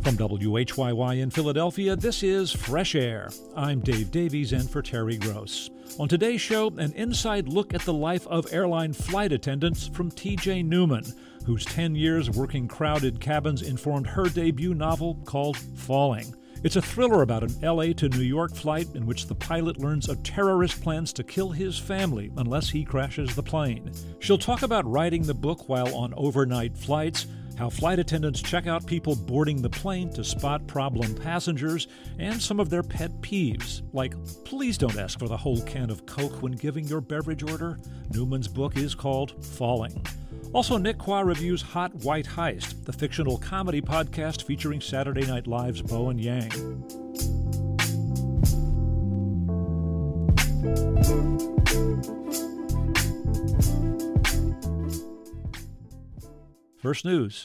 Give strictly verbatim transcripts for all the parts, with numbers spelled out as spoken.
From W H Y Y in Philadelphia, this is Fresh Air. I'm Dave Davies in for Terry Gross. On today's show, an inside look at the life of airline flight attendants from T J Newman, whose ten years working crowded cabins informed her debut novel called Falling. It's a thriller about an L A to New York flight in which the pilot learns a terrorist plans to kill his family unless he crashes the plane. She'll talk about writing the book while on overnight flights, how flight attendants check out people boarding the plane to spot problem passengers, and some of their pet peeves, like please don't ask for the whole can of Coke when giving your beverage order. Newman's book is called Falling. Also, Nick Qua reviews Hot White Heist, the fictional comedy podcast featuring Saturday Night Live's Bowen Yang. First news.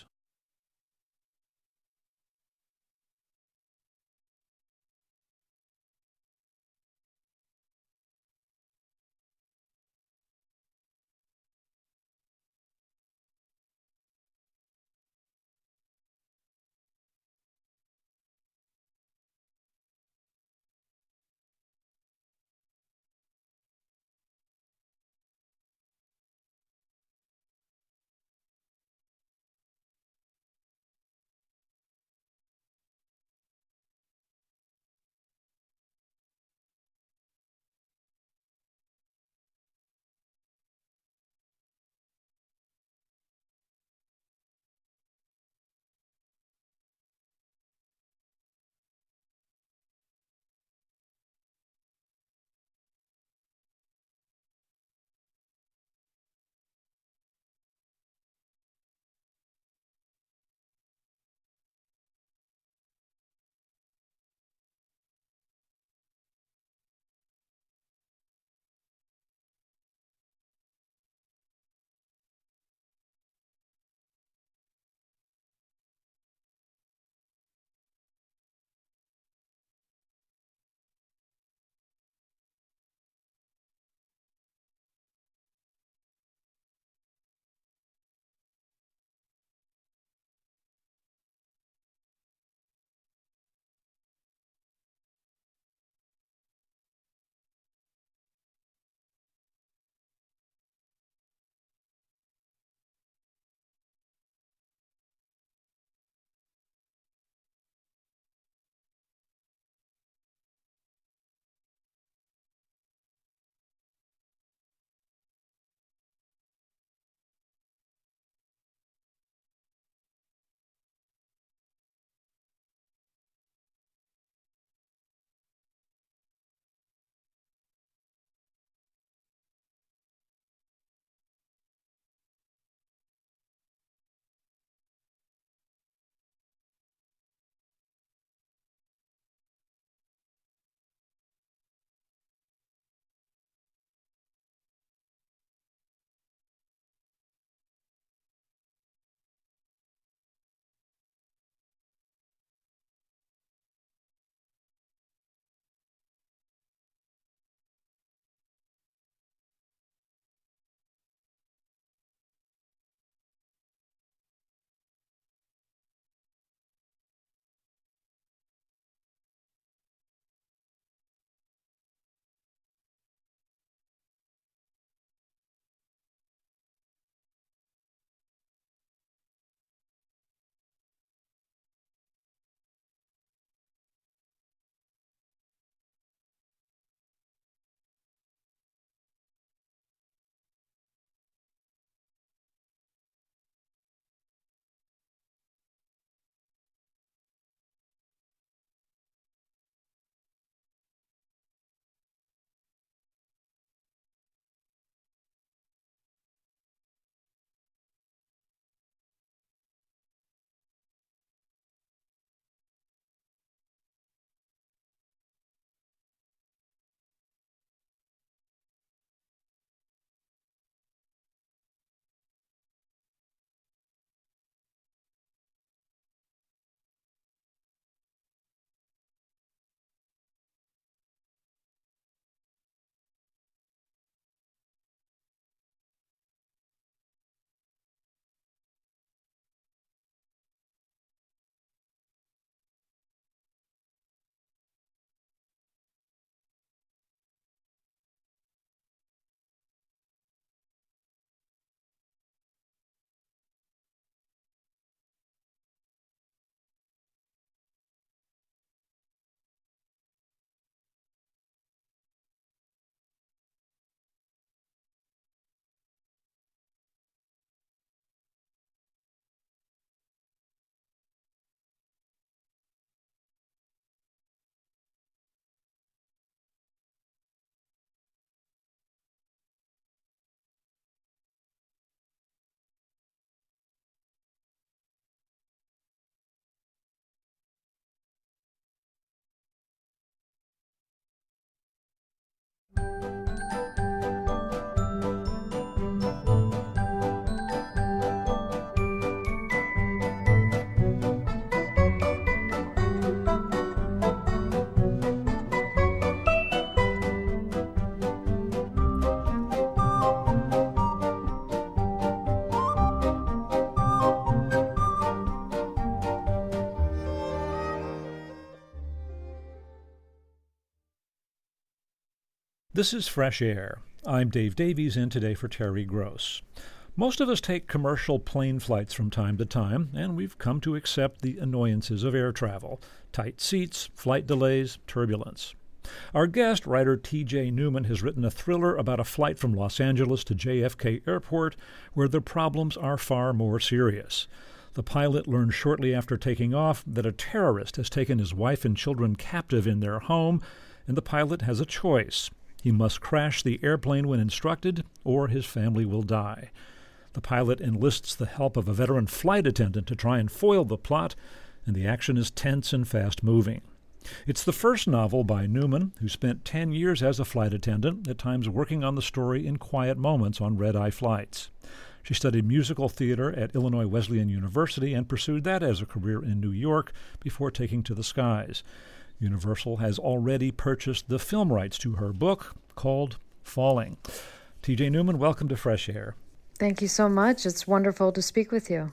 This is Fresh Air. I'm Dave Davies, in today for Terry Gross. Most of us take commercial plane flights from time to time, and we've come to accept the annoyances of air travel: tight seats, flight delays, turbulence. Our guest, writer T J Newman, has written a thriller about a flight from Los Angeles to J F K Airport where the problems are far more serious. The pilot learns shortly after taking off that a terrorist has taken his wife and children captive in their home, and the pilot has a choice. He must crash the airplane when instructed, or his family will die. The pilot enlists the help of a veteran flight attendant to try and foil the plot, and the action is tense and fast-moving. It's the first novel by Newman, who spent ten years as a flight attendant, at times working on the story in quiet moments on red-eye flights. She studied musical theater at Illinois Wesleyan University and pursued that as a career in New York before taking to the skies. Universal has already purchased the film rights to her book, called Falling. T J Newman, welcome to Fresh Air. Thank you so much. It's wonderful to speak with you.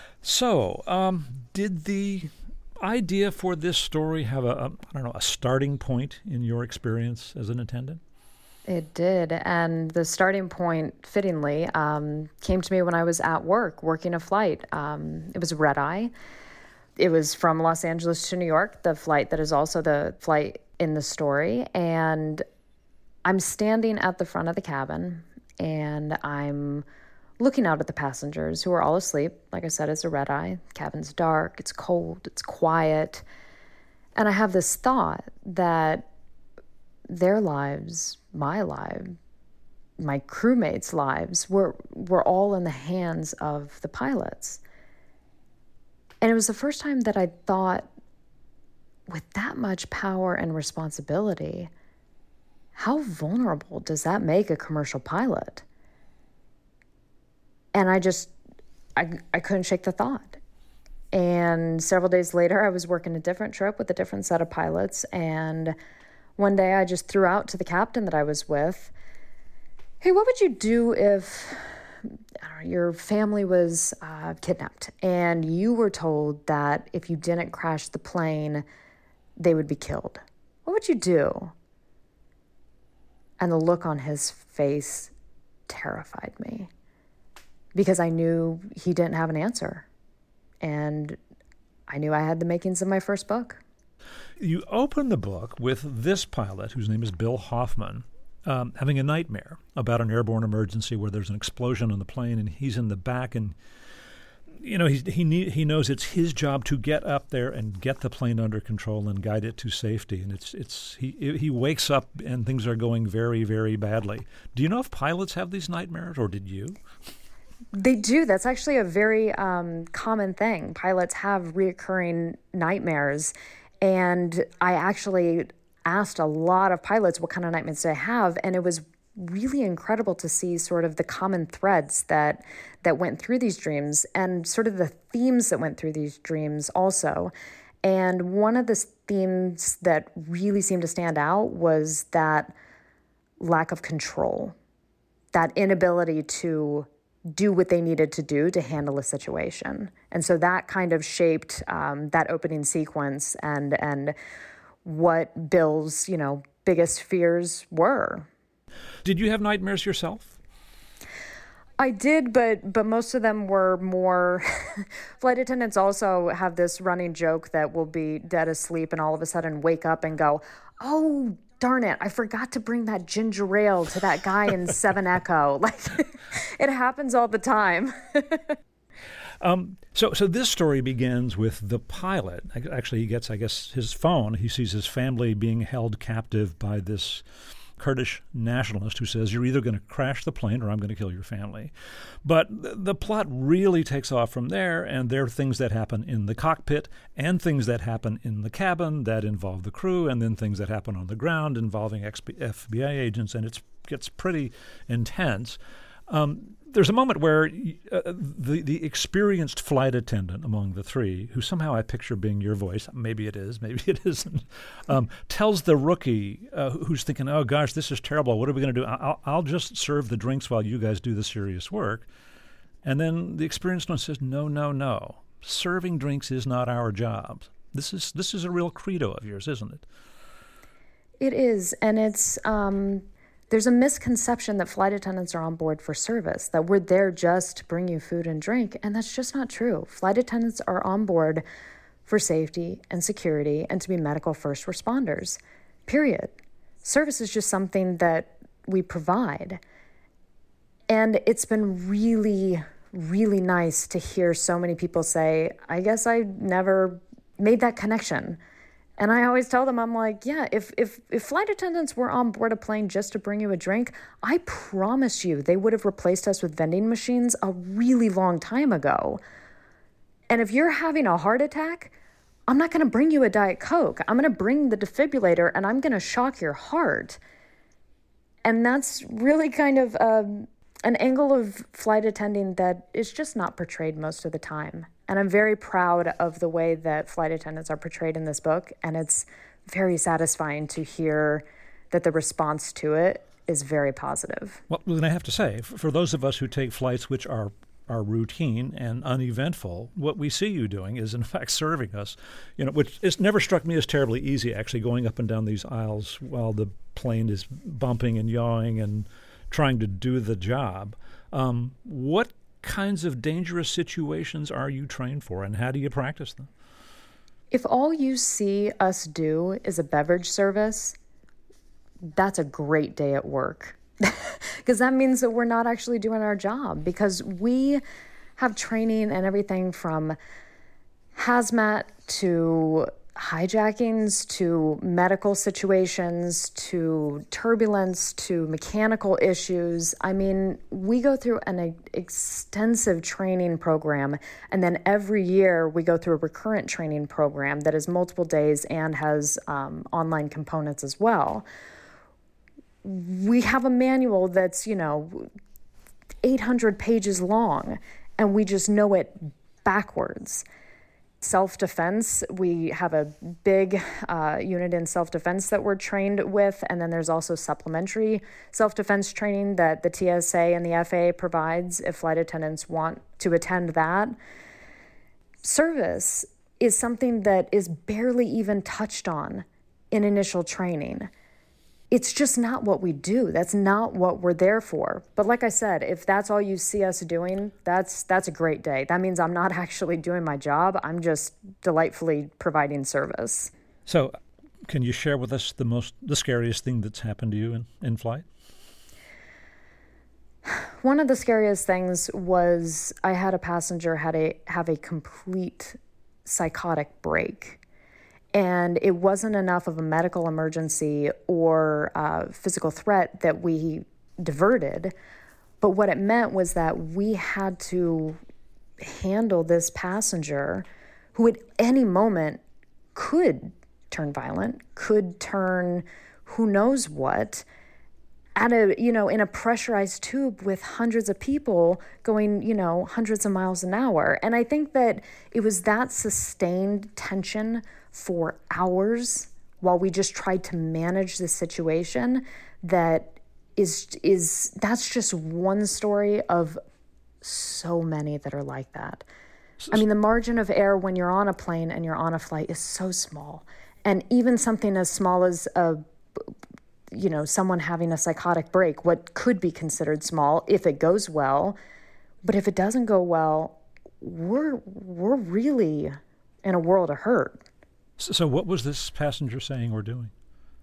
So, um, did the idea for this story have a, a, I don't know, a starting point in your experience as an attendant? It did, and the starting point, fittingly, um, came to me when I was at work, working a flight. Um, it was a red-eye. It was from Los Angeles to New York, the flight that is also the flight in the story. And I'm standing at the front of the cabin, and I'm looking out at the passengers who are all asleep. Like I said, it's a red-eye. The cabin's dark, it's cold, it's quiet. And I have this thought that their lives, my life, my crewmates' lives, were, were all in the hands of the pilots. And it was the first time that I thought, with that much power and responsibility, how vulnerable does that make a commercial pilot? And I just, I, I couldn't shake the thought. And several days later, I was working a different trip with a different set of pilots. And one day I just threw out to the captain that I was with, hey, what would you do if I don't know, your family was uh, kidnapped and you were told that if you didn't crash the plane, they would be killed? What would you do? And the look on his face terrified me because I knew he didn't have an answer. And I knew I had the makings of my first book. You open the book with this pilot, whose name is Bill Hoffman, Um, having a nightmare about an airborne emergency where there's an explosion on the plane and he's in the back, and you know he's, he need, he knows it's his job to get up there and get the plane under control and guide it to safety. And it's it's he he wakes up and things are going very, very badly. Do you know if pilots have these nightmares, or did you? They do. That's actually a very um, common thing. Pilots have reoccurring nightmares, and I actually asked a lot of pilots what kind of nightmares they have, and it was really incredible to see sort of the common threads that that went through these dreams and sort of the themes that went through these dreams also. And one of the themes that really seemed to stand out was that lack of control, that inability to do what they needed to do to handle a situation. And so that kind of shaped um, that opening sequence and and what Bill's, you know, biggest fears were. Did you have nightmares yourself? I did, but but most of them were more... Flight attendants also have this running joke that we'll be dead asleep and all of a sudden wake up and go, oh, darn it, I forgot to bring that ginger ale to that guy in Seven Echo. Like, it happens all the time. Um, so, so this story begins with the pilot. Actually, he gets, I guess, his phone. He sees his family being held captive by this Kurdish nationalist who says, you're either going to crash the plane or I'm going to kill your family. But the plot really takes off from there, and there are things that happen in the cockpit and things that happen in the cabin that involve the crew, and then things that happen on the ground involving F B I agents, and it gets pretty intense. Um, there's a moment where uh, the the experienced flight attendant among the three, who somehow I picture being your voice, maybe it is, maybe it isn't, um, tells the rookie uh, who's thinking, oh gosh, this is terrible, what are we going to do? I'll, I'll just serve the drinks while you guys do the serious work. And then the experienced one says, no, no, no, serving drinks is not our job. This is this is a real credo of yours, isn't it? It is, and it's... Um There's a misconception that flight attendants are on board for service, that we're there just to bring you food and drink, and that's just not true. Flight attendants are on board for safety and security and to be medical first responders, period. Service is just something that we provide. And it's been really, really nice to hear so many people say, I guess I never made that connection. And I always tell them, I'm like, yeah, if, if, if flight attendants were on board a plane just to bring you a drink, I promise you they would have replaced us with vending machines a really long time ago. And if you're having a heart attack, I'm not going to bring you a Diet Coke. I'm going to bring the defibrillator and I'm going to shock your heart. And that's really kind of um, an angle of flight attending that is just not portrayed most of the time. And I'm very proud of the way that flight attendants are portrayed in this book. And it's very satisfying to hear that the response to it is very positive. Well, then I have to say, for those of us who take flights which are are routine and uneventful, what we see you doing is, in fact, serving us, you know, which has never struck me as terribly easy, actually, going up and down these aisles while the plane is bumping and yawing and trying to do the job. Um, what kinds of dangerous situations are you trained for, and how do you practice them? If all you see us do is a beverage service, that's a great day at work. Because that means that we're not actually doing our job, because we have training and everything from hazmat to hijackings to medical situations to turbulence to mechanical issues. I mean, we go through an extensive training program, and then every year we go through a recurrent training program that is multiple days and has um, online components as well. We have a manual that's, you know, eight hundred pages long, and we just know it backwards. Self-defense, we have a big uh, unit in self-defense that we're trained with, and then there's also supplementary self-defense training that the T S A and the F A A provides if flight attendants want to attend that. Service is something that is barely even touched on in initial training. It's just not what we do. That's not what we're there for. But like I said, if that's all you see us doing, that's that's a great day. That means I'm not actually doing my job. I'm just delightfully providing service. So can you share with us the most, the scariest thing that's happened to you in, in flight? One of the scariest things was I had a passenger had a have a complete psychotic break. And it wasn't enough of a medical emergency or uh, physical threat that we diverted. But what it meant was that we had to handle this passenger who at any moment could turn violent, could turn who knows what, at a, you know, in a pressurized tube with hundreds of people going, you know, hundreds of miles an hour. And I think that it was that sustained tension for hours while we just tried to manage the situation that is, is that's just one story of so many that are like that. I mean, the margin of error when you're on a plane and you're on a flight is so small. And even something as small as a you know, someone having a psychotic break, what could be considered small if it goes well. But if it doesn't go well, we're we're really in a world of hurt. So what was this passenger saying or doing?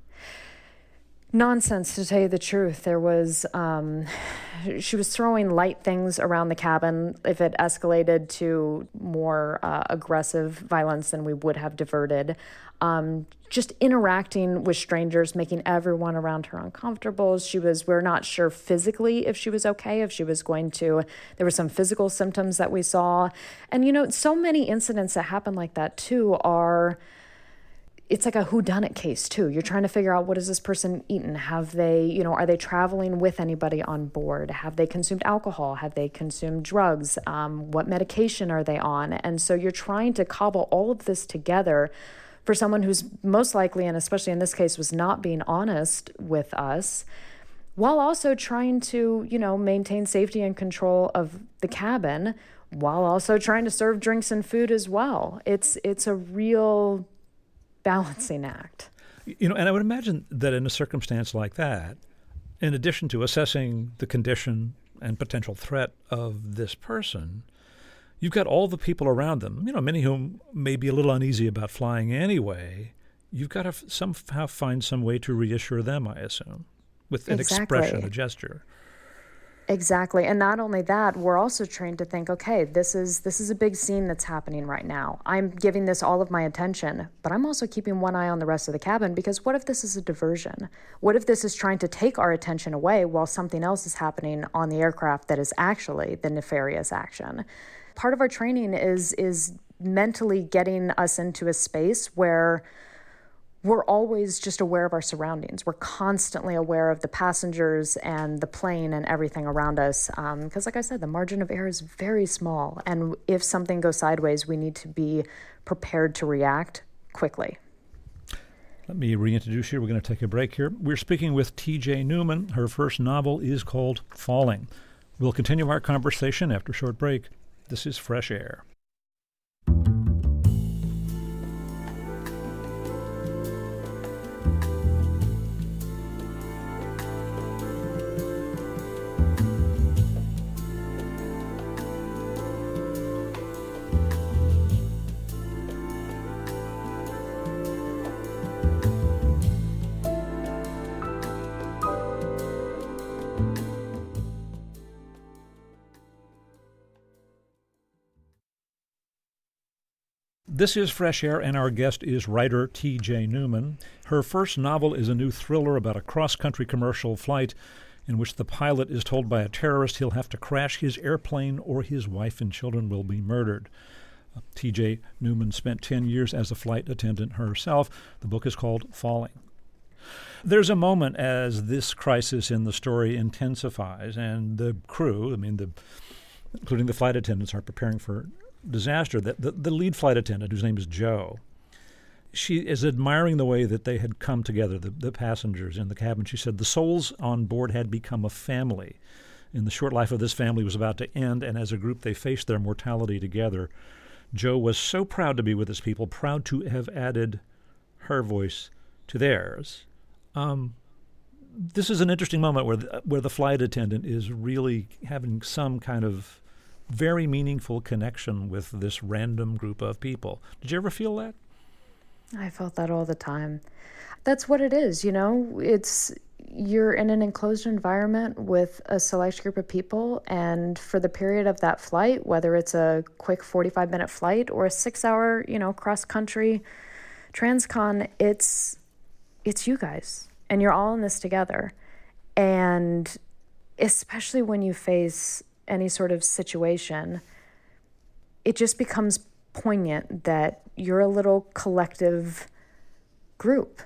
Nonsense, to tell you the truth. There was, um, she was throwing light things around the cabin. If it escalated to more uh, aggressive violence, then we would have diverted. Um, just interacting with strangers, making everyone around her uncomfortable. She was, we're not sure physically if she was okay, if she was going to, there were some physical symptoms that we saw. And, you know, so many incidents that happen like that too are, it's like a whodunit case too. You're trying to figure out, what has this person eaten? Have they, you know, are they traveling with anybody on board? Have they consumed alcohol? Have they consumed drugs? Um, what medication are they on? And so you're trying to cobble all of this together for someone who's most likely, and especially in this case, was not being honest with us, while also trying to, you know, maintain safety and control of the cabin, while also trying to serve drinks and food as well. It's it's a real balancing act. You know, and I would imagine that in a circumstance like that, In addition to assessing the condition and potential threat of this person, you've got all the people around them, you know, many of whom may be a little uneasy about flying anyway. You've got to f- somehow find some way to reassure them, I assume, with an Exactly. expression, a gesture. Exactly. And not only that, we're also trained to think, okay, this is this is a big scene that's happening right now. I'm giving this all of my attention, but I'm also keeping one eye on the rest of the cabin, because what if this is a diversion? What if this is trying to take our attention away while something else is happening on the aircraft that is actually the nefarious action? Part of our training is is mentally getting us into a space where we're always just aware of our surroundings. We're constantly aware of the passengers and the plane and everything around us. Um, because like I said, the margin of error is very small. And if something goes sideways, we need to be prepared to react quickly. Let me reintroduce you. We're going to take a break here. We're speaking with T J Newman. Her first novel is called Falling. We'll continue our conversation after a short break. This is Fresh Air. This is Fresh Air, and our guest is writer T J Newman. Her first novel is a new thriller about a cross-country commercial flight in which the pilot is told by a terrorist he'll have to crash his airplane or his wife and children will be murdered. Uh, T J Newman spent ten years as a flight attendant herself. The book is called Falling. There's a moment as this crisis in the story intensifies, and the crew, I mean, the, including the flight attendants, are preparing for disaster. That the, the lead flight attendant, whose name is Jo, she is admiring the way that they had come together, the, the passengers in the cabin. She said the souls on board had become a family. And the short life of this family was about to end, and as a group they faced their mortality together. Jo was so proud to be with his people, proud to have added her voice to theirs. Um, this is an interesting moment where the, where the flight attendant is really having some kind of very meaningful connection with this random group of people. Did you ever feel that? I felt that all the time. That's what it is, you know? It's you're in an enclosed environment with a select group of people, and for the period of that flight, whether it's a quick forty-five minute flight or a six-hour, you know, cross-country transcon, it's it's you guys, and you're all in this together. And especially when you face any sort of situation, it just becomes poignant that you're a little collective group.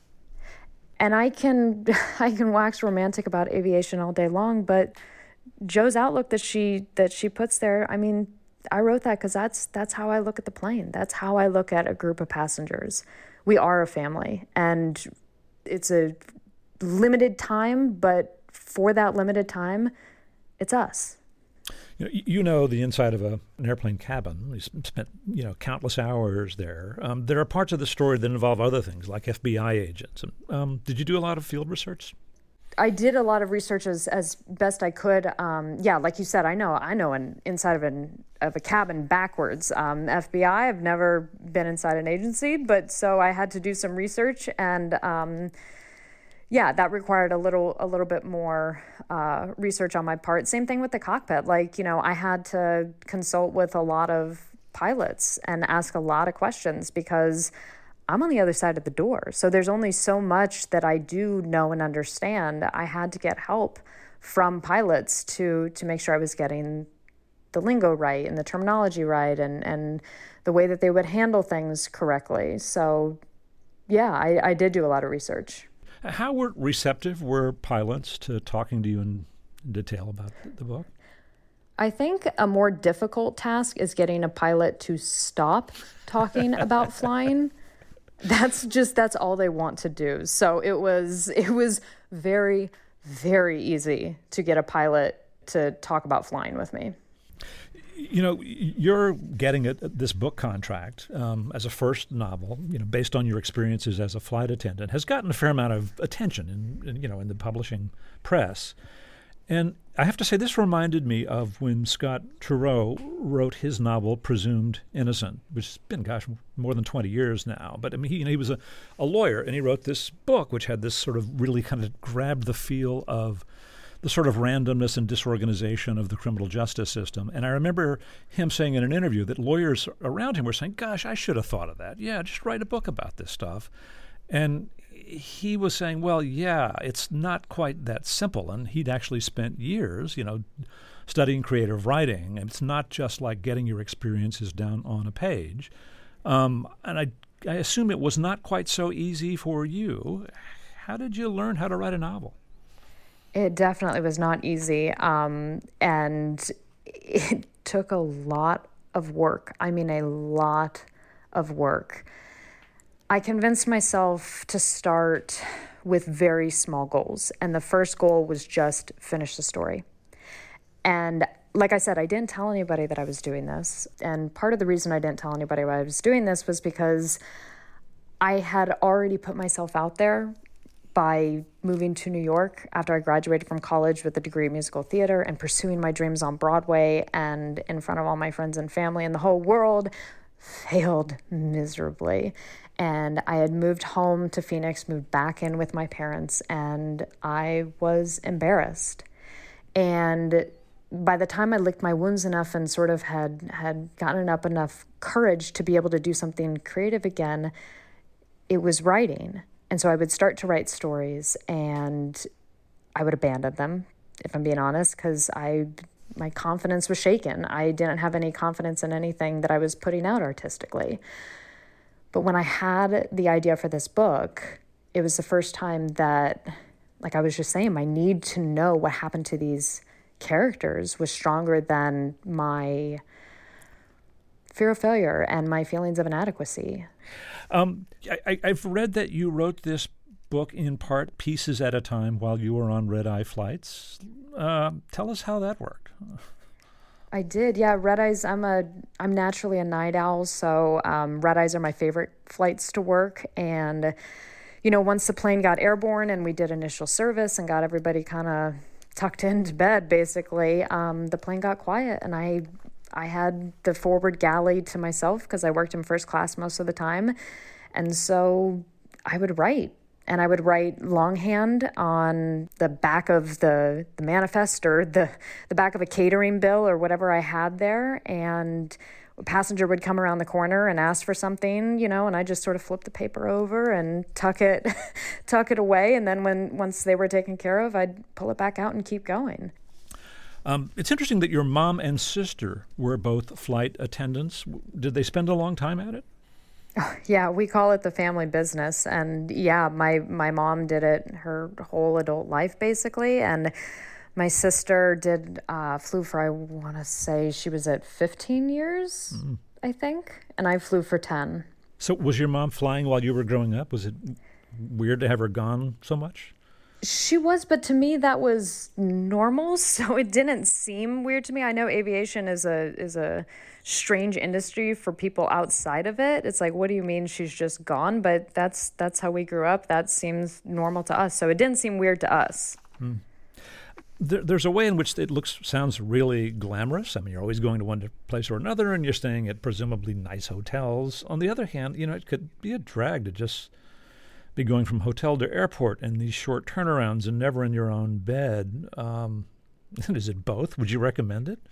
And I can I can wax romantic about aviation all day long, but Jo's outlook that she that she puts there, I mean, I wrote that because that's that's how I look at the plane. That's how I look at a group of passengers. We are a family, and it's a limited time, but for that limited time, it's us. You know, you know the inside of a, an airplane cabin. We spent, you know, countless hours there. Um, there are parts of the story that involve other things, like F B I agents. Um, did you do a lot of field research? I did a lot of research as, as best I could. Um, yeah, like you said, I know I know an inside of an of a cabin backwards. Um, F B I, I've never been inside an agency, but so I had to do some research, and um, yeah, that required a little a little bit more uh, research on my part. Same thing with the cockpit. Like, you know, I had to consult with a lot of pilots and ask a lot of questions because I'm on the other side of the door. So there's only so much that I do know and understand. I had to get help from pilots to to make sure I was getting the lingo right and the terminology right and, and the way that they would handle things correctly. So yeah, I, I did do a lot of research. How were receptive were pilots to talking to you in detail about the book? I think a more difficult task is getting a pilot to stop talking about flying. That's just, that's all they want to do. So it was, it was very, very easy to get a pilot to talk about flying with me. You know, you're getting a, this book contract um, as a first novel, you know, based on your experiences as a flight attendant, has gotten a fair amount of attention in, in you know, in the publishing press. And I have to say, this reminded me of when Scott Turow wrote his novel, Presumed Innocent, which has been, gosh, more than twenty years now. But I mean, he, you know, he was a, a lawyer, and he wrote this book, which had this sort of really kind of grabbed the feel of the sort of randomness and disorganization of the criminal justice system. And I remember him saying in an interview that lawyers around him were saying, gosh, I should have thought of that. Yeah, just write a book about this stuff. And he was saying, well, yeah, it's not quite that simple. And he'd actually spent years, you know, studying creative writing. And it's not just like getting your experiences down on a page. Um, and I, I assume it was not quite so easy for you. How did you learn how to write a novel? It definitely was not easy. Um, and it took a lot of work. I mean, a lot of work. I convinced myself to start with very small goals. And the first goal was just finish the story. And like I said, I didn't tell anybody that I was doing this. And part of the reason I didn't tell anybody I was doing this was because I had already put myself out there by moving to New York after I graduated from college with a degree in musical theater and pursuing my dreams on Broadway and in front of all my friends and family and the whole world, failed miserably. And I had moved home to Phoenix, moved back in with my parents, and I was embarrassed. And by the time I licked my wounds enough and sort of had, had gotten up enough courage to be able to do something creative again, it was writing. And so I would start to write stories, and I would abandon them, if I'm being honest, because I my confidence was shaken. I didn't have any confidence in anything that I was putting out artistically. But when I had the idea for this book, it was the first time that, like I was just saying, my need to know what happened to these characters was stronger than my fear of failure and my feelings of inadequacy. Um, I, I've read that you wrote this book in part, pieces at a time, while you were on red-eye flights. Uh, tell us how that worked. I did, yeah. Red eyes. I'm a. I'm naturally a night owl, so um, red eyes are my favorite flights to work. And you know, once the plane got airborne and we did initial service and got everybody kind of tucked into bed, basically, um, the plane got quiet, and I. I had the forward galley to myself because I worked in first class most of the time. And so I would write, and I would write longhand on the back of the, the manifest or the, the back of a catering bill or whatever I had there. And a passenger would come around the corner and ask for something, you know, and I just sort of flip the paper over and tuck it, tuck it away. And then when once they were taken care of, I'd pull it back out and keep going. Um, it's interesting that your mom and sister were both flight attendants. Did they spend a long time at it? Yeah, we call it the family business. And yeah, my, my mom did it her whole adult life, basically. And my sister did, uh, flew for, I want to say she was at fifteen years, mm-hmm. I think. And I flew for ten. So was your mom flying while you were growing up? Was it weird to have her gone so much? She was, but to me that was normal, so it didn't seem weird to me. I know aviation is a is a strange industry for people outside of it. It's like, what do you mean she's just gone? But that's that's how we grew up. That seems normal to us, so it didn't seem weird to us. Hmm. There, there's a way in which it looks sounds really glamorous. I mean, you're always going to one place or another, and you're staying at presumably nice hotels. On the other hand, you know, it could be a drag to just be going from hotel to airport and these short turnarounds and never in your own bed. Um, is it both? Would you recommend it?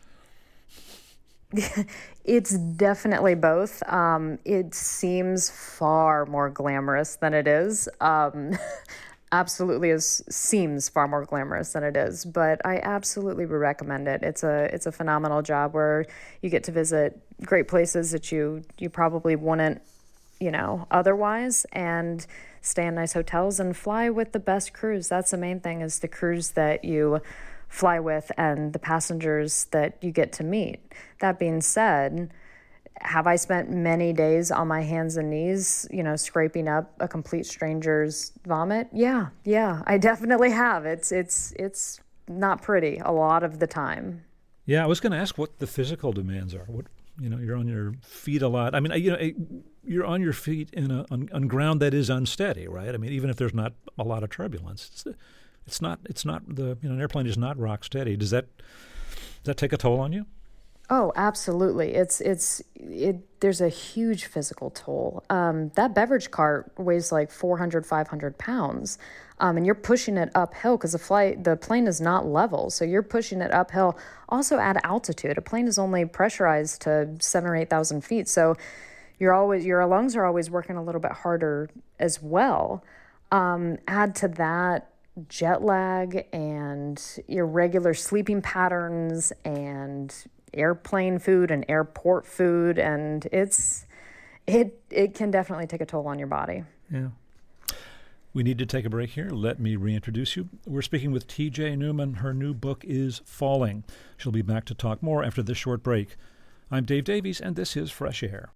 It's definitely both. Um, it seems far more glamorous than it is. Um, absolutely is, seems far more glamorous than it is, but I absolutely would recommend it. It's a it's a phenomenal job where you get to visit great places that you you probably wouldn't, you know, otherwise, and stay in nice hotels and fly with the best crews. That's the main thing, is the crews that you fly with and the passengers that you get to meet. That being said, have I spent many days on my hands and knees, you know, scraping up a complete stranger's vomit? Yeah, yeah, I definitely have. It's it's it's not pretty a lot of the time. Yeah, I was going to ask what the physical demands are. What you know, you're on your feet a lot. I mean, you know, you're on your feet in a on, on ground that is unsteady, right? I mean, even if there's not a lot of turbulence, it's, it's not. It's not the you know, an airplane is not rock steady. Does that does that take a toll on you? Oh, absolutely. It's it's it. There's a huge physical toll. Um, that beverage cart weighs like four hundred, five hundred pounds, um, and you're pushing it uphill because the flight, the plane is not level, so you're pushing it uphill. Also at altitude, a plane is only pressurized to seven or eight thousand feet, so you're always your lungs are always working a little bit harder as well. Um, add to that jet lag and irregular sleeping patterns and airplane food and airport food, and it's it it can definitely take a toll on your body. Yeah. We need to take a break here. Let me reintroduce you. We're speaking with T J Newman. Her new book is Falling. She'll be back to talk more after this short break. I'm Dave Davies, and this is Fresh Air.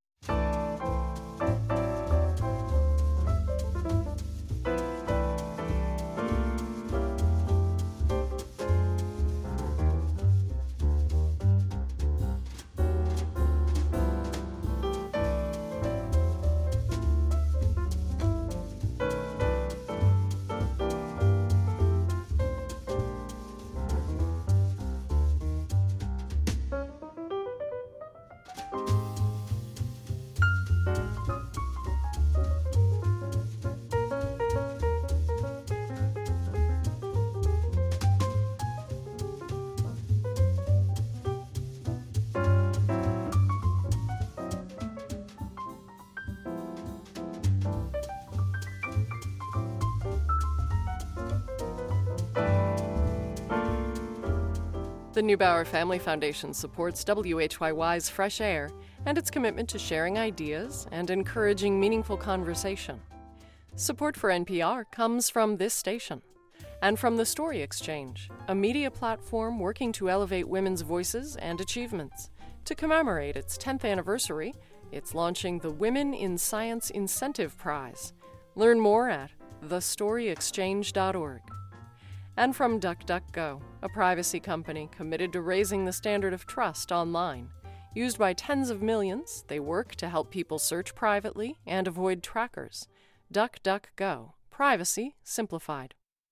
The Neubauer Family Foundation supports W H Y Y's Fresh Air and its commitment to sharing ideas and encouraging meaningful conversation. Support for N P R comes from this station and from the Story Exchange, a media platform working to elevate women's voices and achievements. To commemorate its tenth anniversary, it's launching the Women in Science Incentive Prize. Learn more at the story exchange dot org. And from DuckDuckGo, a privacy company committed to raising the standard of trust online. Used by tens of millions, they work to help people search privately and avoid trackers. DuckDuckGo. Privacy simplified.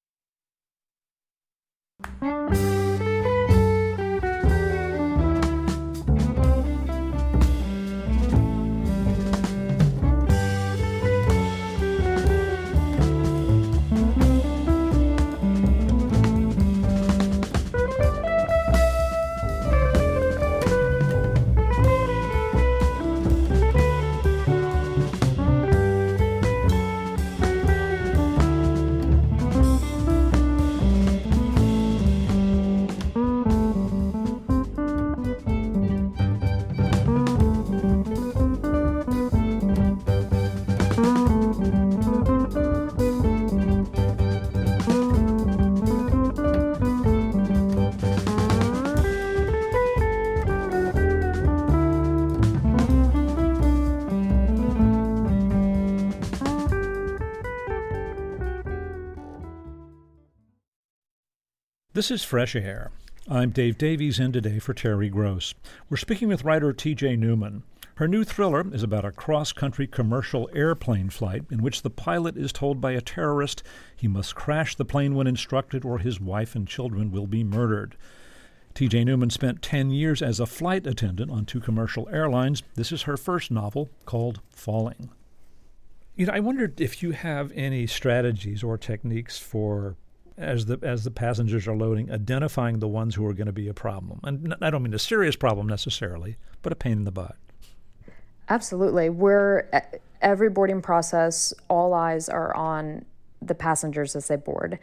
This is Fresh Air. I'm Dave Davies, in today for Terry Gross. We're speaking with writer T J Newman. Her new thriller is about a cross-country commercial airplane flight in which the pilot is told by a terrorist he must crash the plane when instructed or his wife and children will be murdered. T J Newman spent ten years as a flight attendant on two commercial airlines. This is her first novel, called Falling. You know, I wondered if you have any strategies or techniques for as the as the passengers are loading, identifying the ones who are going to be a problem. And I don't mean a serious problem necessarily, but a pain in the butt. Absolutely. We're every boarding process, all eyes are on the passengers as they board,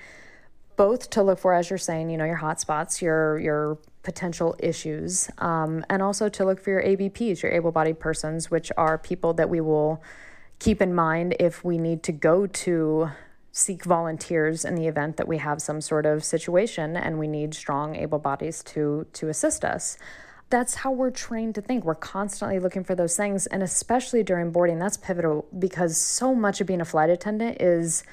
both to look for, as you're saying, you know, your hot spots, your your potential issues, um, and also to look for your A B Ps, your able-bodied persons, which are people that we will keep in mind if we need to go to seek volunteers in the event that we have some sort of situation and we need strong able bodies to to assist us. That's how we're trained to think. We're constantly looking for those things, and especially during boarding, that's pivotal because so much of being a flight attendant is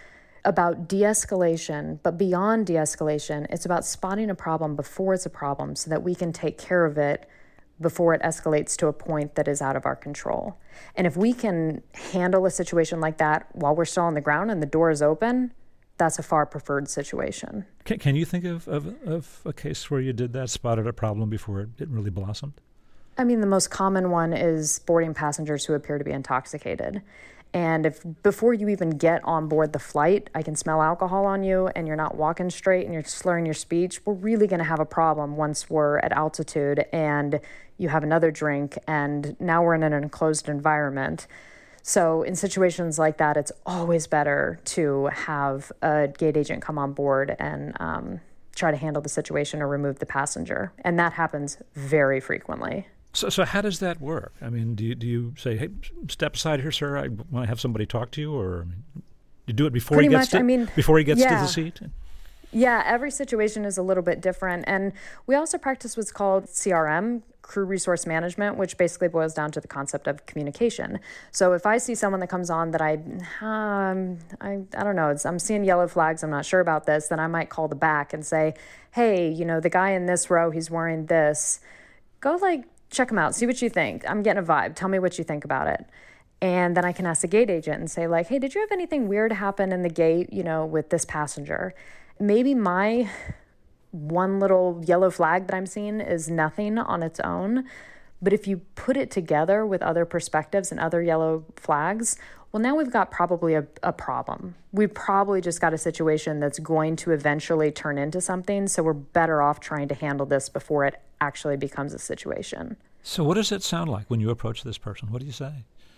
about de-escalation, but beyond de-escalation, it's about spotting a problem before it's a problem so that we can take care of it before it escalates to a point that is out of our control. And if we can handle a situation like that while we're still on the ground and the door is open, that's a far preferred situation. Can, can you think of, of, of a case where you did that, spotted a problem before it, it really blossomed? I mean, the most common one is boarding passengers who appear to be intoxicated. And if before you even get on board the flight, I can smell alcohol on you and you're not walking straight and you're slurring your speech, we're really going to have a problem once we're at altitude and you have another drink and now we're in an enclosed environment. So in situations like that, it's always better to have a gate agent come on board and um, try to handle the situation or remove the passenger. And that happens very frequently. So, so how does that work? I mean, do you, do you say, hey, step aside here, sir, I want to have somebody talk to you? Or I mean, you do it before Pretty he gets, much, to, I mean, before he gets yeah. to the seat? Yeah, every situation is a little bit different. And we also practice what's called C R M, Crew Resource Management, which basically boils down to the concept of communication. So if I see someone that comes on that I, um, I, I don't know, it's, I'm seeing yellow flags, I'm not sure about this, then I might call the back and say, hey, you know, the guy in this row, he's wearing this. Go like, check him out, see what you think. I'm getting a vibe. Tell me what you think about it. And then I can ask the gate agent and say like, hey, did you have anything weird happen in the gate, you know, with this passenger? Maybe my one little yellow flag that I'm seeing is nothing on its own. But if you put it together with other perspectives and other yellow flags, well, now we've got probably a, a problem. We've probably just got a situation that's going to eventually turn into something. So we're better off trying to handle this before it actually becomes a situation. So what does it sound like when you approach this person? What do you say?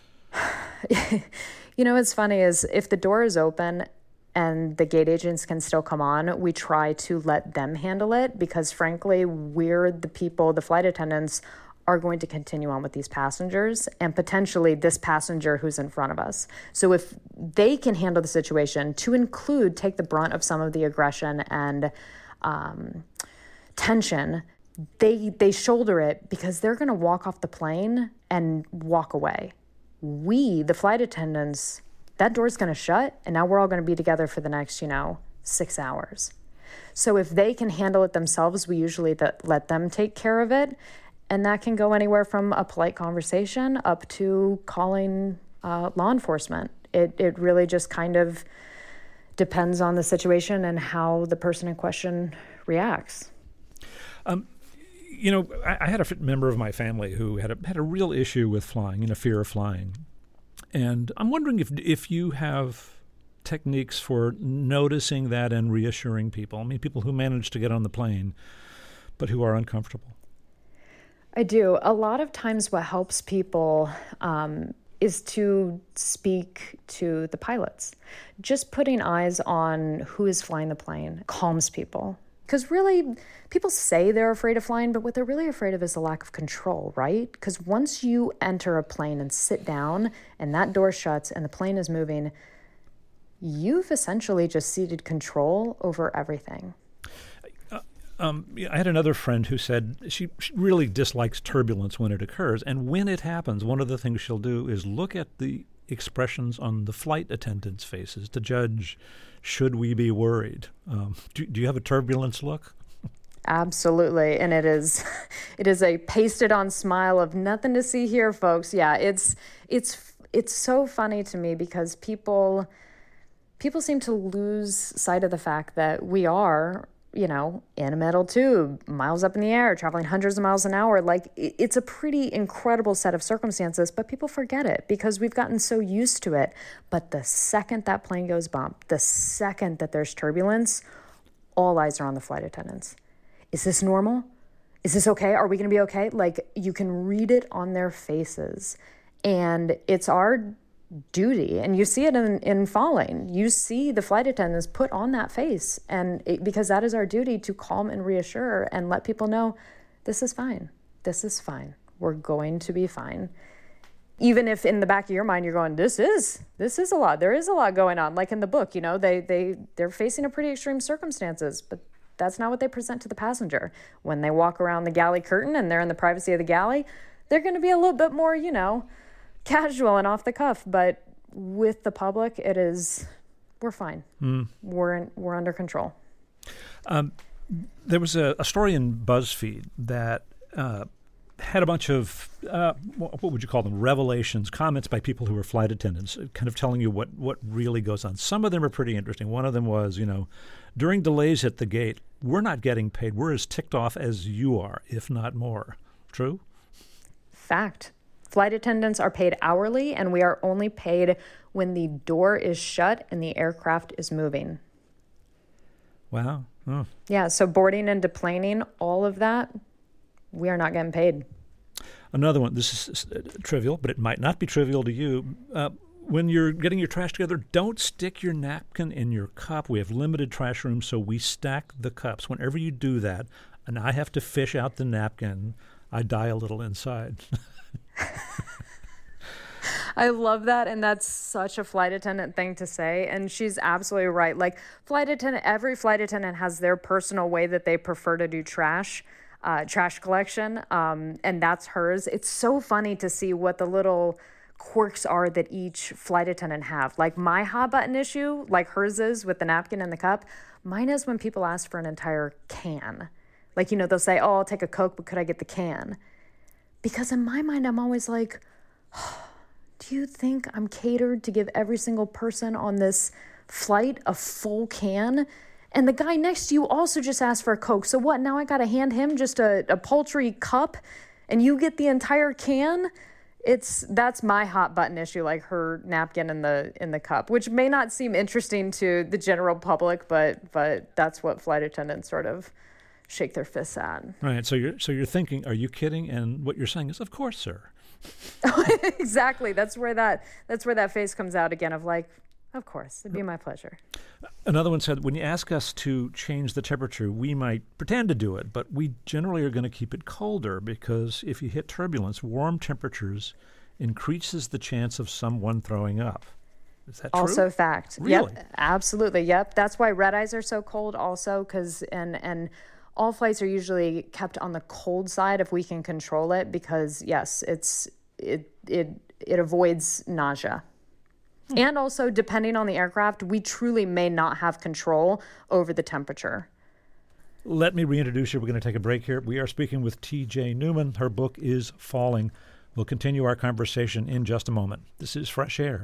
You know, what's funny is if the door is open and the gate agents can still come on, we try to let them handle it because frankly, we're the people, the flight attendants are going to continue on with these passengers and potentially this passenger who's in front of us. So if they can handle the situation, to include take the brunt of some of the aggression and um, tension, they they shoulder it because they're going to walk off the plane and walk away. We, the flight attendants, that door's going to shut and now we're all going to be together for the next, you know, six hours. So if they can handle it themselves, we usually th- let them take care of it. And that can go anywhere from a polite conversation up to calling uh, law enforcement. It it really just kind of depends on the situation and how the person in question reacts. Um, you know, I, I had a member of my family who had a had a real issue with flying, you know, fear of flying, and I'm wondering if if you have techniques for noticing that and reassuring people. I mean, people who manage to get on the plane, but who are uncomfortable. I do. A lot of times what helps people um, is to speak to the pilots. Just putting eyes on who is flying the plane calms people. Because really, people say they're afraid of flying, but what they're really afraid of is the lack of control, right? Because once you enter a plane and sit down and that door shuts and the plane is moving, you've essentially just ceded control over everything. Um, I had another friend who said she, she really dislikes turbulence when it occurs. And when it happens, one of the things she'll do is look at the expressions on the flight attendants' faces to judge, should we be worried? Um, do, do you have a turbulence look? Absolutely. And it is it is a pasted on smile of nothing to see here, folks. Yeah, it's it's it's so funny to me because people people seem to lose sight of the fact that we are, you know, in a metal tube, miles up in the air, traveling hundreds of miles an hour. Like, it's a pretty incredible set of circumstances, but people forget it because we've gotten so used to it. But the second that plane goes bump, the second that there's turbulence, all eyes are on the flight attendants. Is this normal? Is this okay? Are we going to be okay? Like, you can read it on their faces. And it's our duty, and you see it in, in falling. You see the flight attendants put on that face, and it, because that is our duty to calm and reassure and let people know this is fine. This is fine. We're going to be fine. Even if in the back of your mind you're going, this is this is a lot. There is a lot going on. Like in the book, you know, they they they're facing a pretty extreme circumstances, but that's not what they present to the passenger. When they walk around the galley curtain and they're in the privacy of the galley, they're going to be a little bit more, you know, casual and off the cuff, but with the public, it is we're fine. Mm. We're in, we're under control. Um, there was a, a story in BuzzFeed that uh, had a bunch of, uh, what would you call them, revelations, comments by people who were flight attendants, kind of telling you what, what really goes on. Some of them are pretty interesting. One of them was, you know, during delays at the gate, we're not getting paid. We're as ticked off as you are, if not more. True? Fact. Flight attendants are paid hourly, and we are only paid when the door is shut and the aircraft is moving. Wow. Oh. Yeah, so boarding and deplaning, all of that, we are not getting paid. Another one, this is uh, trivial, but it might not be trivial to you. Uh, when you're getting your trash together, don't stick your napkin in your cup. We have limited trash rooms, so we stack the cups. Whenever you do that, and I have to fish out the napkin, I die a little inside. I love that, and that's such a flight attendant thing to say, and she's absolutely right. Like, flight attendant, every flight attendant has their personal way that they prefer to do trash, uh, trash collection, um, and that's hers. It's so funny to see what the little quirks are that each flight attendant have. Like, my hot button issue, like hers is with the napkin and the cup, mine is when people ask for an entire can. Like, you know, they'll say, oh, I'll take a Coke, but could I get the can? Because in my mind, I'm always like, oh, do you think I'm catered to give every single person on this flight a full can? And the guy next to you also just asked for a Coke. So what, now I got to hand him just a, a paltry cup and you get the entire can? It's that's my hot button issue, like her napkin in the in the cup, which may not seem interesting to the general public, but but that's what flight attendants sort of shake their fists at. Right. So you're so you're thinking, are you kidding? And what you're saying is, of course, sir. Exactly. That's where that that's where that face comes out again of like, of course, it'd be my pleasure. Another one said, when you ask us to change the temperature, we might pretend to do it, but we generally are going to keep it colder because if you hit turbulence, warm temperatures increases the chance of someone throwing up. Is that true? Also fact. Really? Yep, absolutely. Yep. That's why red eyes are so cold also, because and and all flights are usually kept on the cold side if we can control it, because yes, it's it it it avoids nausea. Hmm. And also, depending on the aircraft, we truly may not have control over the temperature. Let me reintroduce you. We're going to take a break here. We are speaking with T J Newman. Her book is Falling. We'll continue our conversation in just a moment. This is Fresh Air.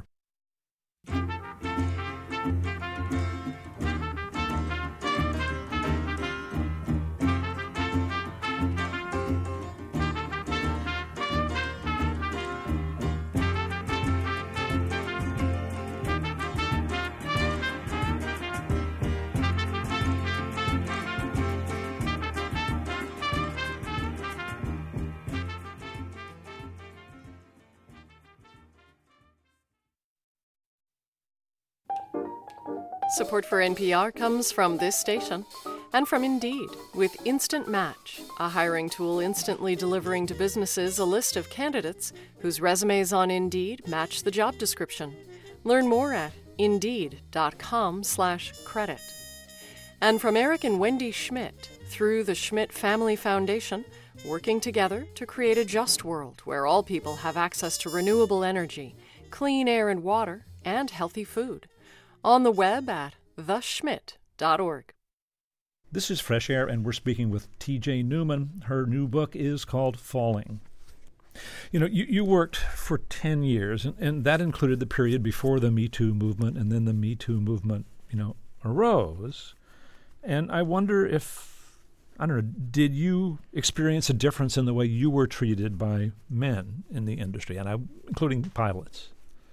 Support for N P R comes from this station and from Indeed with Instant Match, a hiring tool instantly delivering to businesses a list of candidates whose resumes on Indeed match the job description. Learn more at Indeed.com slash credit. And from Eric and Wendy Schmidt, through the Schmidt Family Foundation, working together to create a just world where all people have access to renewable energy, clean air and water, and healthy food. On the web at the schmidt dot org. This is Fresh Air, and we're speaking with T J Newman. Her new book is called Falling. You know, you, you worked for ten years, and, and that included the period before the Me Too movement, and then the Me Too movement, you know, arose. And I wonder if, I don't know, did you experience a difference in the way you were treated by men in the industry, and I, including pilots?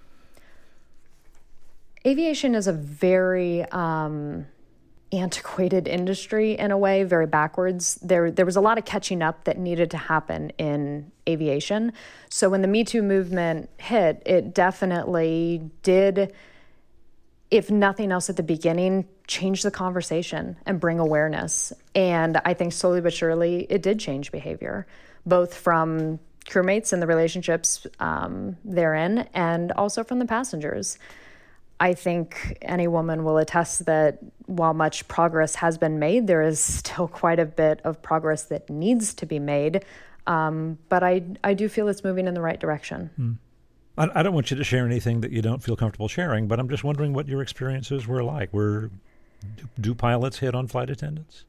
Aviation is a very um, antiquated industry in a way, very backwards. There, there was a lot of catching up that needed to happen in aviation. So when the Me Too movement hit, it definitely did, if nothing else at the beginning, change the conversation and bring awareness. And I think slowly but surely it did change behavior, both from crewmates and the relationships um, therein, and also from the passengers. I think any woman will attest that while much progress has been made, there is still quite a bit of progress that needs to be made. Um, but I, I do feel it's moving in the right direction. I, I don't want you to share anything that you don't feel comfortable sharing, but I'm just wondering what your experiences were like. Were do, do pilots hit on flight attendants?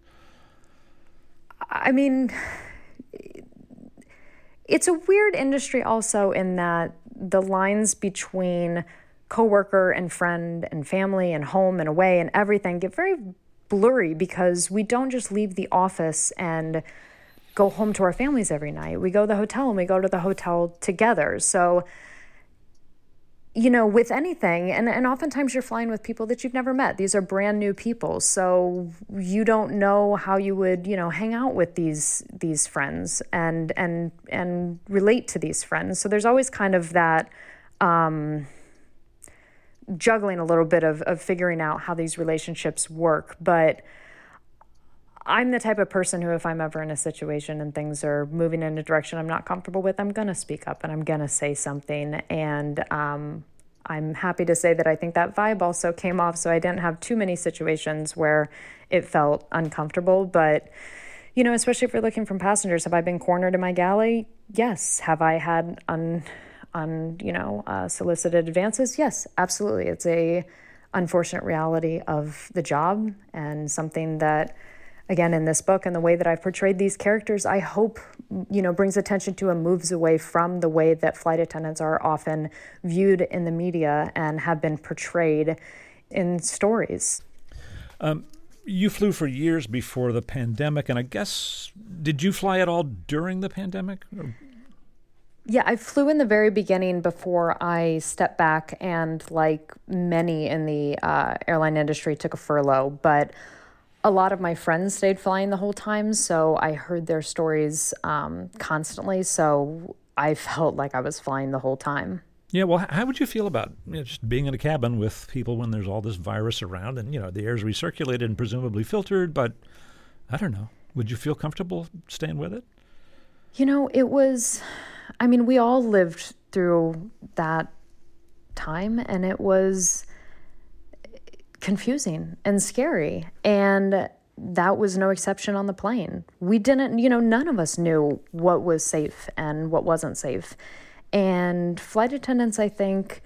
I mean, it's a weird industry also in that the lines between coworker and friend and family and home and away and everything get very blurry because we don't just leave the office and go home to our families every night. We go to the hotel and we go to the hotel together. So, you know, with anything, and, and oftentimes you're flying with people that you've never met. These are brand new people. So you don't know how you would, you know, hang out with these these friends and and and relate to these friends. So there's always kind of that um, juggling a little bit of, of figuring out how these relationships work. But I'm the type of person who, if I'm ever in a situation and things are moving in a direction I'm not comfortable with, I'm going to speak up and I'm going to say something. And um, I'm happy to say that I think that vibe also came off. So I didn't have too many situations where it felt uncomfortable. But, you know, especially if you're looking from passengers, have I been cornered in my galley? Yes. Have I had un, un you know, uh, solicited advances? Yes, absolutely. It's a unfortunate reality of the job and something that, again, in this book and the way that I've portrayed these characters, I hope, you know, brings attention to and moves away from the way that flight attendants are often viewed in the media and have been portrayed in stories. Um, you flew for years before the pandemic, and I guess, did you fly at all during the pandemic? Or? Yeah, I flew in the very beginning before I stepped back and, like many in the uh, airline industry, took a furlough. But a lot of my friends stayed flying the whole time, so I heard their stories um, constantly, so I felt like I was flying the whole time. Yeah, well, how would you feel about, you know, just being in a cabin with people when there's all this virus around and, you know, the air's recirculated and presumably filtered, but I don't know. Would you feel comfortable staying with it? You know, it was, I mean, we all lived through that time, and it was confusing and scary. And that was no exception on the plane. We didn't, you know, none of us knew what was safe and what wasn't safe. And flight attendants, I think,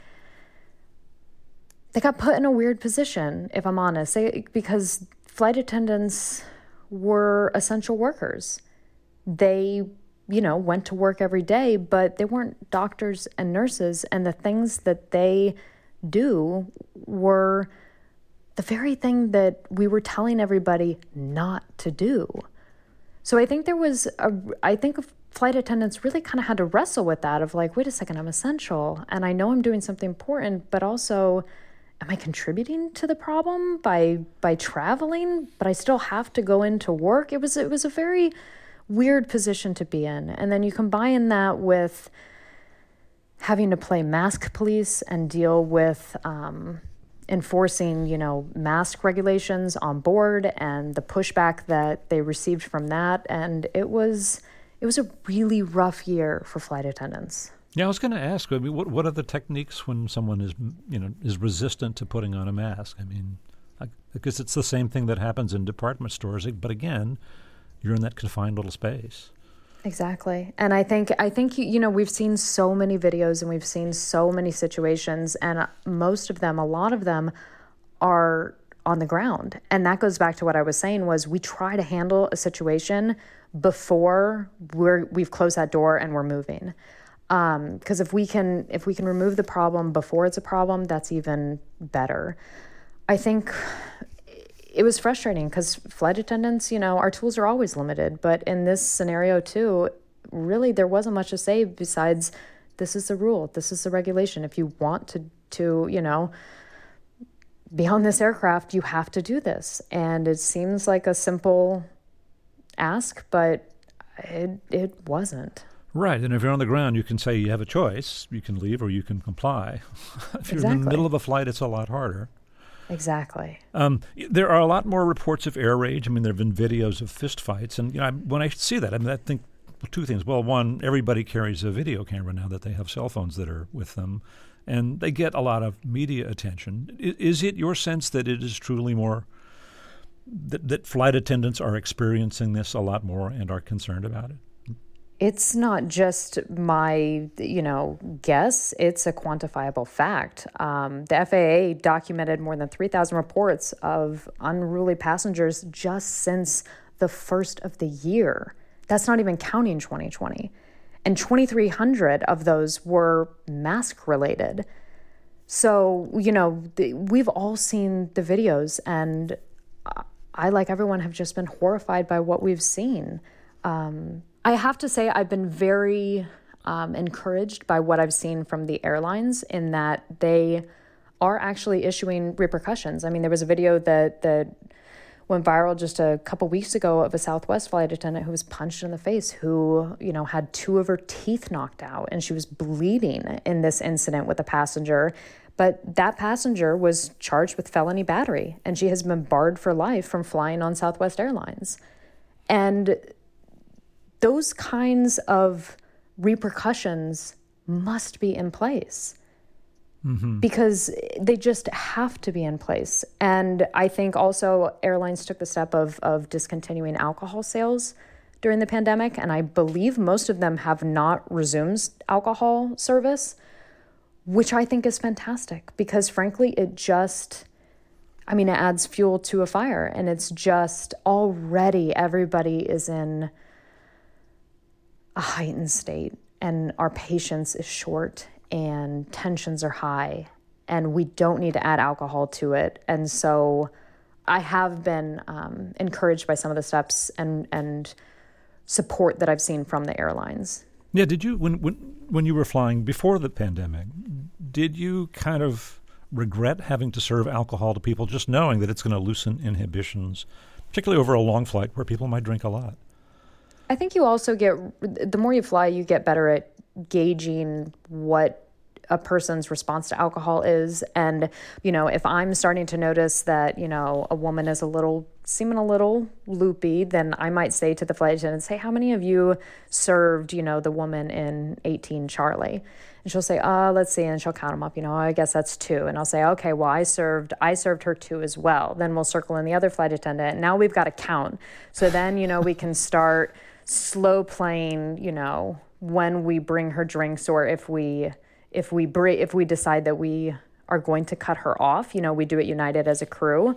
they got put in a weird position, if I'm honest, they, because flight attendants were essential workers. They, you know, went to work every day, but they weren't doctors and nurses. And the things that they do were the very thing that we were telling everybody not to do. So I think there was a, I think flight attendants really kind of had to wrestle with that of like, wait a second, I'm essential and I know I'm doing something important, but also, am I contributing to the problem by by traveling, but I still have to go into work? It was it was a very weird position to be in. And then you combine that with having to play mask police and deal with um, enforcing, you know, mask regulations on board and the pushback that they received from that. And it was it was a really rough year for flight attendants. Yeah, I was going to ask, I mean, what what are the techniques when someone is, you know, is resistant to putting on a mask? I mean, I, because it's the same thing that happens in department stores, but again, you're in that confined little space. Exactly. And I think, I think you know, we've seen so many videos and we've seen so many situations, and most of them, a lot of them are on the ground. And that goes back to what I was saying was we try to handle a situation before we're, we've closed that door and we're moving. Um, because if we can, if we can remove the problem before it's a problem, that's even better. I think it was frustrating because flight attendants, you know, our tools are always limited. But in this scenario too, really there wasn't much to say besides this is the rule, this is the regulation. If you want to, to you know, be on this aircraft, you have to do this. And it seems like a simple ask, but it it wasn't. Right, and if you're on the ground, you can say you have a choice. You can leave or you can comply. If you're Exactly. in the middle of a flight, it's a lot harder. Exactly. Um, there are a lot more reports of air rage. I mean, there have been videos of fistfights. And you know, I, when I see that, I mean, I think two things. Well, one, everybody carries a video camera now that they have cell phones that are with them, and they get a lot of media attention. Is, is it your sense that it is truly more, that, that flight attendants are experiencing this a lot more and are concerned about it? It's not just my, you know, guess. It's a quantifiable fact. Um, the F A A documented more than three thousand reports of unruly passengers just since the first of the year. That's not even counting twenty twenty. And twenty-three hundred of those were mask-related. So, you know, the, we've all seen the videos, and I, like everyone, have just been horrified by what we've seen. Um, I have to say I've been very um, encouraged by what I've seen from the airlines in that they are actually issuing repercussions. I mean, there was a video that that went viral just a couple weeks ago of a Southwest flight attendant who was punched in the face, who, you know, had two of her teeth knocked out, and she was bleeding in this incident with a passenger. But that passenger was charged with felony battery, and she has been barred for life from flying on Southwest Airlines. And those kinds of repercussions must be in place. Mm-hmm. Because they just have to be in place. And I think also airlines took the step of of discontinuing alcohol sales during the pandemic, and I believe most of them have not resumed alcohol service, which I think is fantastic because frankly, it just, I mean, it adds fuel to a fire, and it's just already everybody is in a heightened state, and our patience is short, and tensions are high, and we don't need to add alcohol to it. And so I have been um, encouraged by some of the steps and and support that I've seen from the airlines. Yeah, did you, when when when you were flying before the pandemic, did you kind of regret having to serve alcohol to people, just knowing that it's going to loosen inhibitions, particularly over a long flight where people might drink a lot? I think you also get, the more you fly, you get better at gauging what a person's response to alcohol is. And, you know, if I'm starting to notice that, you know, a woman is a little, seeming a little loopy, then I might say to the flight attendants, hey, how many of you served, you know, the woman in eighteen Charlie? And she'll say, uh, let's see. And she'll count them up, you know, I guess that's two. And I'll say, okay, well, I served, I served her two as well. Then we'll circle in the other flight attendant. Now we've got to count. So then, you know, we can start slow playing, you know, when we bring her drinks, or if we if we br- if we decide that we are going to cut her off, you know, we do it united as a crew,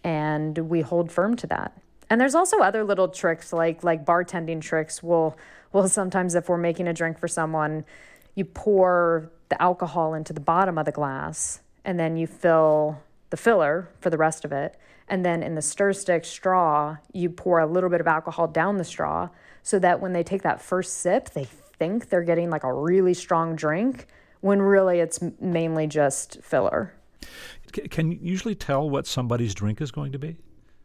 and we hold firm to that. And there's also other little tricks like like bartending tricks. We'll, we'll sometimes, if we're making a drink for someone, you pour the alcohol into the bottom of the glass, and then you fill the filler for the rest of it. And then in the stir stick straw, you pour a little bit of alcohol down the straw so that when they take that first sip, they think they're getting like a really strong drink, when really it's mainly just filler. Can you usually tell what somebody's drink is going to be?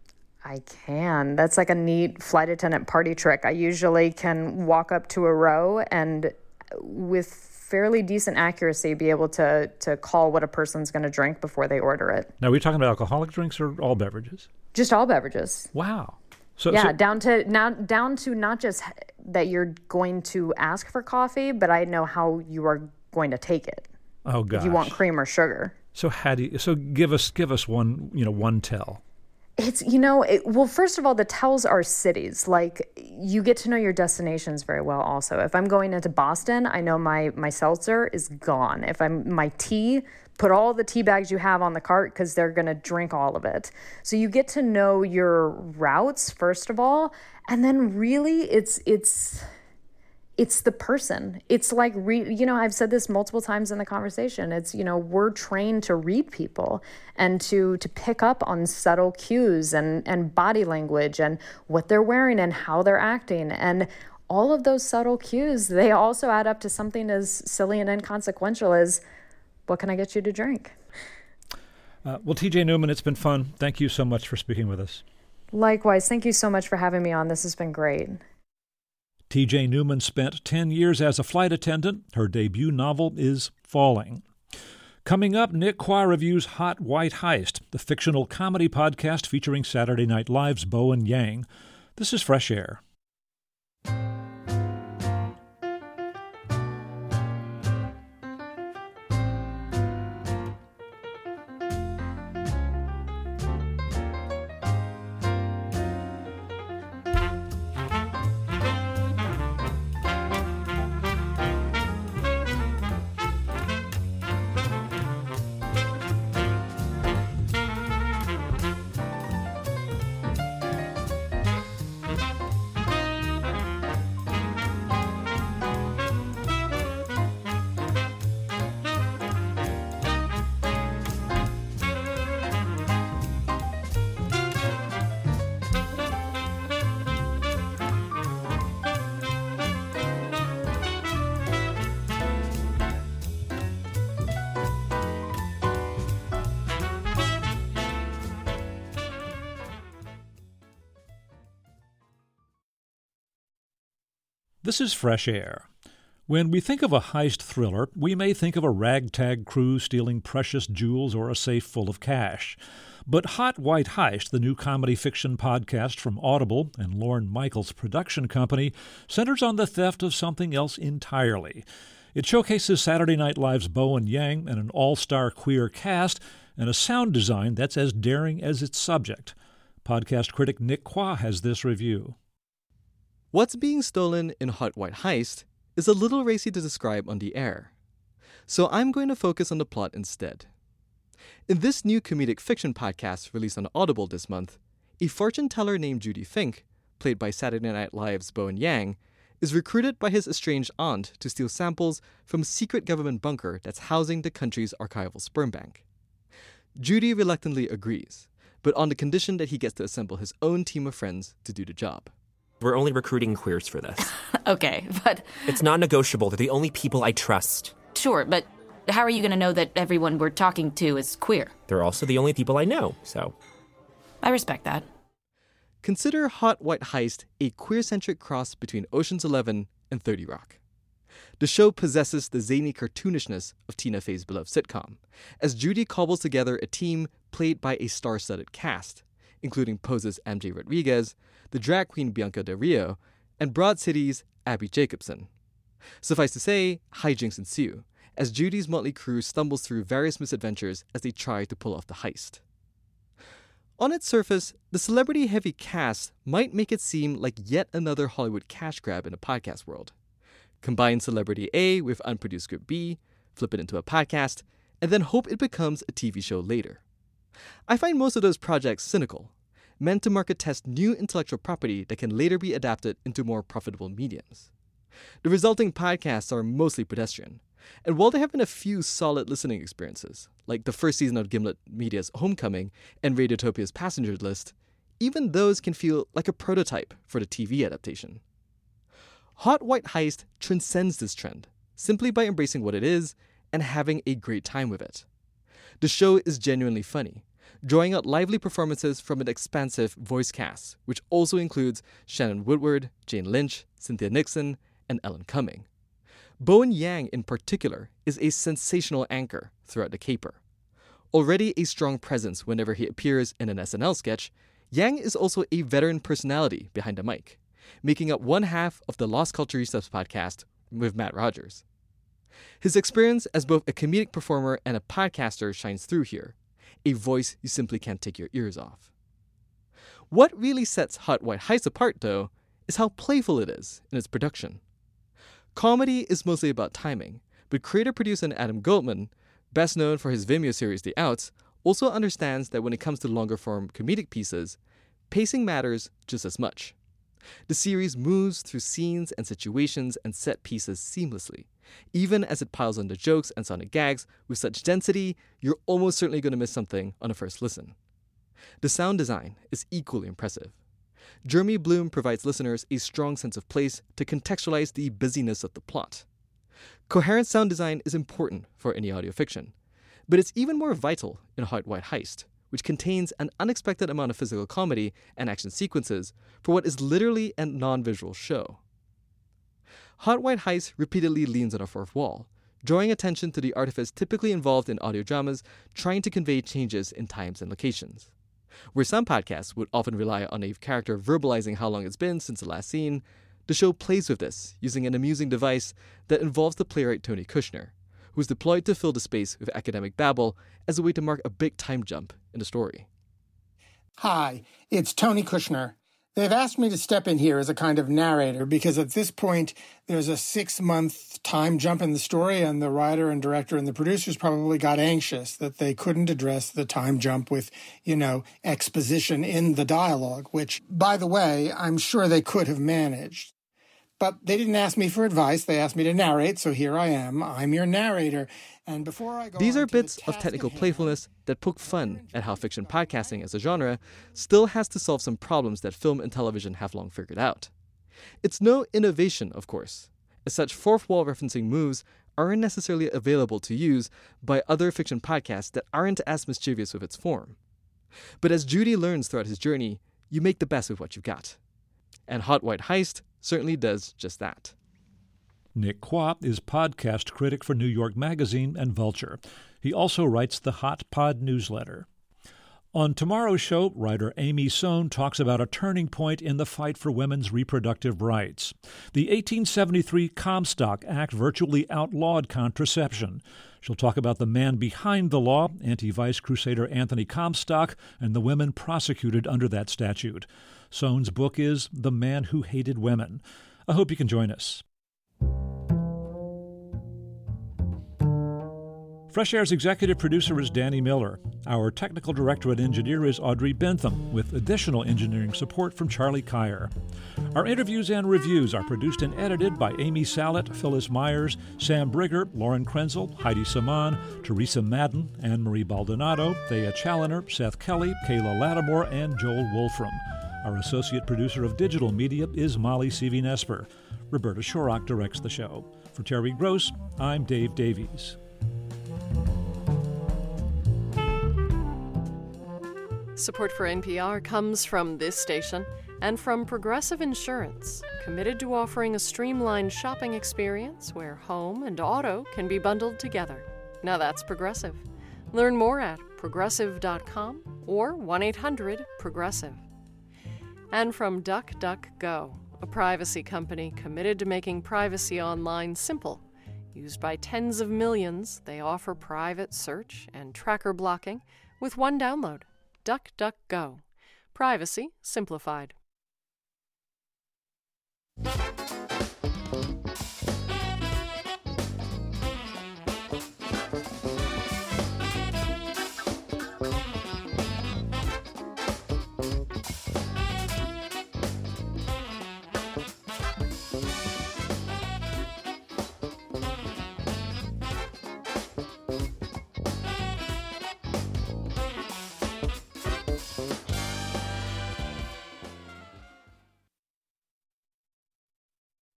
I can. That's like a neat flight attendant party trick. I usually can walk up to a row and with fairly decent accuracy be able to to call what a person's going to drink before they order it. Now, are we talking about alcoholic drinks or all beverages? Just all beverages. Wow. So, yeah, so, down to now down to not just that you're going to ask for coffee, but I know how you are going to take it. Oh gosh. If you want cream or sugar. So how do you, so give us give us one, you know, one tell. It's, you know, it, well, first of all, the tells are cities. Like, you get to know your destinations very well also. If I'm going into Boston, I know my my seltzer is gone. If I'm, my tea, put all the tea bags you have on the cart because they're going to drink all of it. So you get to know your routes, first of all. And then really, it's it's... It's the person. It's like, re- you know, I've said this multiple times in the conversation. It's, you know, we're trained to read people and to to pick up on subtle cues and, and body language and what they're wearing and how they're acting. And all of those subtle cues, they also add up to something as silly and inconsequential as, what can I get you to drink? Uh, well, T J Newman, it's been fun. Thank you so much for speaking with us. Likewise. Thank you so much for having me on. This has been great. T J Newman spent ten years as a flight attendant. Her debut novel is Falling. Coming up, Nick Quah reviews Hot White Heist, the fictional comedy podcast featuring Saturday Night Live's Bowen Yang. This is Fresh Air. This is Fresh Air. When we think of a heist thriller, we may think of a ragtag crew stealing precious jewels or a safe full of cash. But Hot White Heist, the new comedy fiction podcast from Audible and Lorne Michaels' production company, centers on the theft of something else entirely. It showcases Saturday Night Live's Bowen Yang and an all-star queer cast and a sound design that's as daring as its subject. Podcast critic Nick Quah has this review. What's being stolen in Hot White Heist is a little racy to describe on the air. So I'm going to focus on the plot instead. In this new comedic fiction podcast released on Audible this month, a fortune teller named Judy Fink, played by Saturday Night Live's Bowen Yang, is recruited by his estranged aunt to steal samples from a secret government bunker that's housing the country's archival sperm bank. Judy reluctantly agrees, but on the condition that he gets to assemble his own team of friends to do the job. We're only recruiting queers for this. Okay, but... It's non-negotiable. They're the only people I trust. Sure, but how are you going to know that everyone we're talking to is queer? They're also the only people I know, so... I respect that. Consider Hot White Heist a queer-centric cross between Ocean's Eleven and thirty Rock. The show possesses the zany cartoonishness of Tina Fey's beloved sitcom, as Judy cobbles together a team played by a star-studded cast, including Pose's M J Rodriguez, the drag queen Bianca Del Rio, and Broad City's Abby Jacobson. Suffice to say, hijinks ensue, as Judy's motley crew stumbles through various misadventures as they try to pull off the heist. On its surface, the celebrity-heavy cast might make it seem like yet another Hollywood cash grab in the podcast world. Combine celebrity A with unproduced script B, flip it into a podcast, and then hope it becomes a T V show later. I find most of those projects cynical, meant to market test new intellectual property that can later be adapted into more profitable mediums. The resulting podcasts are mostly pedestrian, and while there have been a few solid listening experiences, like the first season of Gimlet Media's Homecoming and Radiotopia's Passenger List, even those can feel like a prototype for the T V adaptation. Hot White Heist transcends this trend, simply by embracing what it is and having a great time with it. The show is genuinely funny, drawing out lively performances from an expansive voice cast, which also includes Shannon Woodward, Jane Lynch, Cynthia Nixon, and Ellen Cumming. Bowen Yang, in particular, is a sensational anchor throughout the caper. Already a strong presence whenever he appears in an S N L sketch, Yang is also a veteran personality behind the mic, making up one half of the Lost Culturistas podcast with Matt Rogers. His experience as both a comedic performer and a podcaster shines through here, a voice you simply can't take your ears off. What really sets Hot White Heist apart, though, is how playful it is in its production. Comedy is mostly about timing, but creator-producer Adam Goldman, best known for his Vimeo series The Outs, also understands that when it comes to longer-form comedic pieces, pacing matters just as much. The series moves through scenes and situations and set pieces seamlessly, even as it piles on the jokes and sonic gags with such density, you're almost certainly going to miss something on a first listen. The sound design is equally impressive. Jeremy Bloom provides listeners a strong sense of place to contextualize the busyness of the plot. Coherent sound design is important for any audio fiction, but it's even more vital in Hot White Heist, which contains an unexpected amount of physical comedy and action sequences for what is literally a non-visual show. Hot White Heist repeatedly leans on a fourth wall, drawing attention to the artifice typically involved in audio dramas trying to convey changes in times and locations. Where some podcasts would often rely on a character verbalizing how long it's been since the last scene, the show plays with this using an amusing device that involves the playwright Tony Kushner, who's deployed to fill the space with academic babble as a way to mark a big time jump in the story. Hi, it's Tony Kushner. They've asked me to step in here as a kind of narrator because at this point there's a six-month time jump in the story, and the writer and director and the producers probably got anxious that they couldn't address the time jump with, you know, exposition in the dialogue, which, by the way, I'm sure they could have managed. But they didn't ask me for advice. They asked me to narrate, so here I am. I'm your narrator. And before I go These on are to bits the of technical task at playfulness that poke fun at how fiction podcasting as a genre still has to solve some problems that film and television have long figured out. It's no innovation, of course, as such fourth wall referencing moves aren't necessarily available to use by other fiction podcasts that aren't as mischievous with its form. But as Judy learns throughout his journey, you make the best with what you've got. And Hot White Heist certainly does just that. Nick Quah is podcast critic for New York Magazine and Vulture. He also writes the Hot Pod newsletter. On tomorrow's show, writer Amy Sohn talks about a turning point in the fight for women's reproductive rights. The eighteen seventy-three Comstock Act virtually outlawed contraception. She'll talk about the man behind the law, anti-vice crusader Anthony Comstock, and the women prosecuted under that statute. Sohn's book is The Man Who Hated Women. I hope you can join us. Fresh Air's executive producer is Danny Miller. Our technical director and engineer is Audrey Bentham, with additional engineering support from Charlie Kyer. Our interviews and reviews are produced and edited by Amy Sallet, Phyllis Myers, Sam Brigger, Lauren Krenzel, Heidi Saman, Teresa Madden, Anne-Marie Baldonado, Thea Challoner, Seth Kelly, Kayla Lattimore, and Joel Wolfram. Our associate producer of digital media is Molly Seavy-Nesper. Roberta Shorrock directs the show. For Terry Gross, I'm Dave Davies. Support for N P R comes from this station and from Progressive Insurance, committed to offering a streamlined shopping experience where home and auto can be bundled together. Now that's Progressive. Learn more at progressive dot com or one eight hundred progressive. And from DuckDuckGo, a privacy company committed to making privacy online simple. Used by tens of millions, they offer private search and tracker blocking with one download. DuckDuckGo. Privacy simplified.